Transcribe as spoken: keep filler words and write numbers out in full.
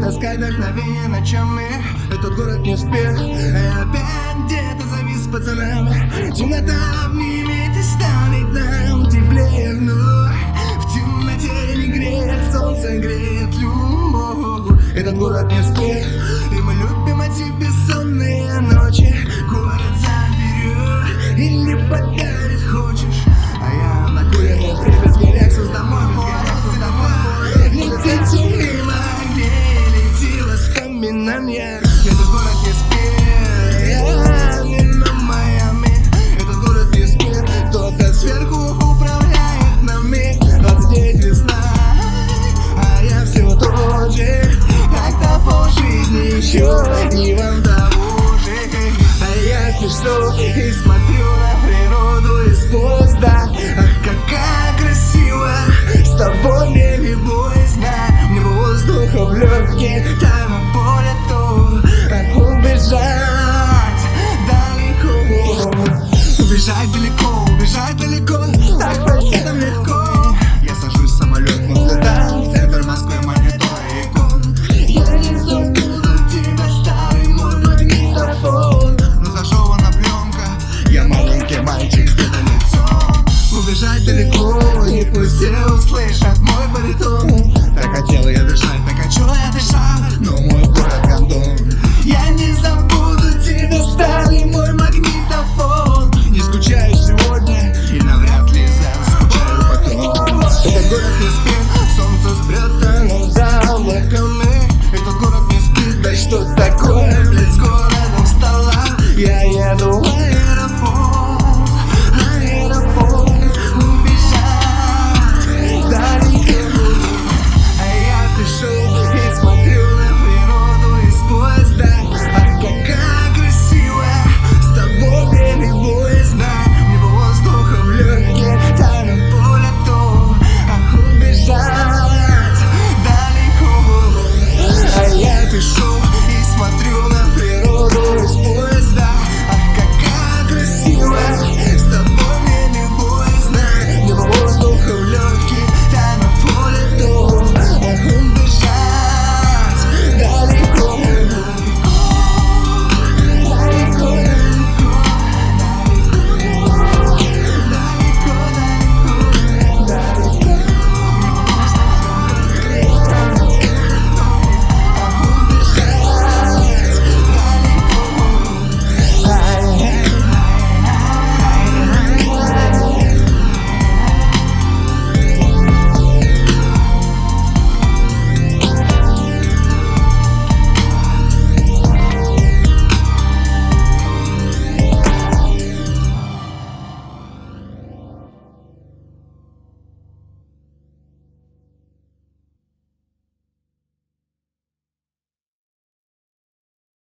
таскать вдохновение ночами. Этот город не спит, я опять где-то завис с пацанами. Темнота обнимет и станет нам теплее вновь. В темноте не греет, солнце греет любовь. Этот город не спит, и мы любим эти бессонные ночи. Город заберет или подарит хочешь, а я накуренный припятский Лексус домой. Летите мимо, где лети воспоминания. Этот город не спит, я мимо Майами. Этот город не спит, кто-то сверху управляет нами. двадцать девять весна, а я все тот же. Как-то по жизни еще не вам того же. А я пишу и смотрю на природу из поля.